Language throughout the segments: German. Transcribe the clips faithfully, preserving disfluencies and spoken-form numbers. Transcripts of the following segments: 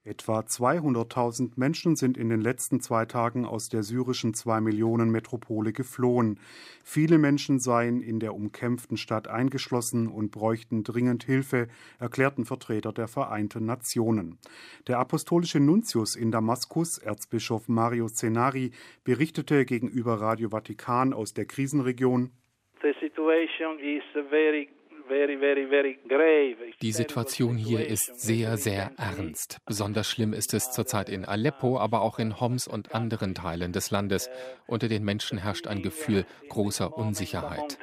Etwa zweihunderttausend Menschen sind in den letzten zwei Tagen aus der syrischen Zwei-Millionen-Metropole geflohen. Viele Menschen seien in der umkämpften Stadt eingeschlossen und bräuchten dringend Hilfe, erklärten Vertreter der Vereinten Nationen. Der apostolische Nuntius in Damaskus, Erzbischof Mario Zenari, berichtete gegenüber Radio Vatikan aus der Krisenregion: The situation is very Die Situation hier ist sehr, sehr ernst. Besonders schlimm ist es zurzeit in Aleppo, aber auch in Homs und anderen Teilen des Landes. Unter den Menschen herrscht ein Gefühl großer Unsicherheit.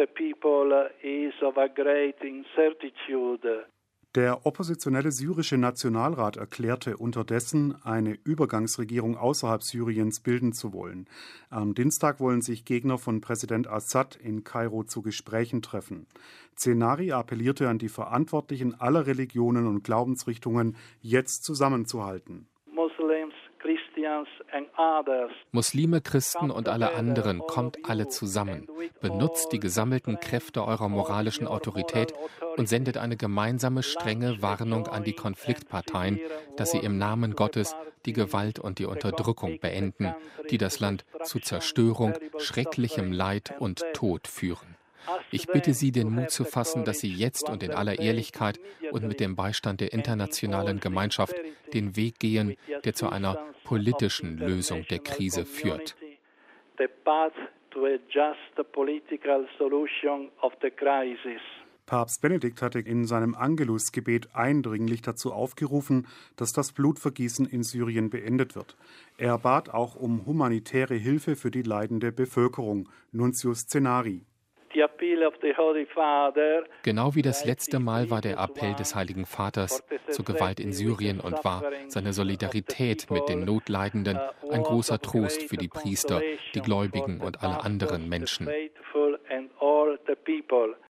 Der oppositionelle syrische Nationalrat erklärte unterdessen, eine Übergangsregierung außerhalb Syriens bilden zu wollen. Am Dienstag wollen sich Gegner von Präsident Assad in Kairo zu Gesprächen treffen. Zenari appellierte an die Verantwortlichen aller Religionen und Glaubensrichtungen, jetzt zusammenzuhalten. Muslime, Christen und alle anderen, kommt alle zusammen. Benutzt die gesammelten Kräfte eurer moralischen Autorität und sendet eine gemeinsame, strenge Warnung an die Konfliktparteien, dass sie im Namen Gottes die Gewalt und die Unterdrückung beenden, die das Land zu Zerstörung, schrecklichem Leid und Tod führen. Ich bitte Sie, den Mut zu fassen, dass Sie jetzt und in aller Ehrlichkeit und mit dem Beistand der internationalen Gemeinschaft den Weg gehen, der zu einer politischen Lösung der Krise führt. Papst Benedikt hatte in seinem Angelusgebet eindringlich dazu aufgerufen, dass das Blutvergießen in Syrien beendet wird. Er bat auch um humanitäre Hilfe für die leidende Bevölkerung. Nuntius Zenari. Genau wie das letzte Mal war der Appell des Heiligen Vaters zur Gewalt in Syrien und war seine Solidarität mit den Notleidenden ein großer Trost für die Priester, die Gläubigen und alle anderen Menschen.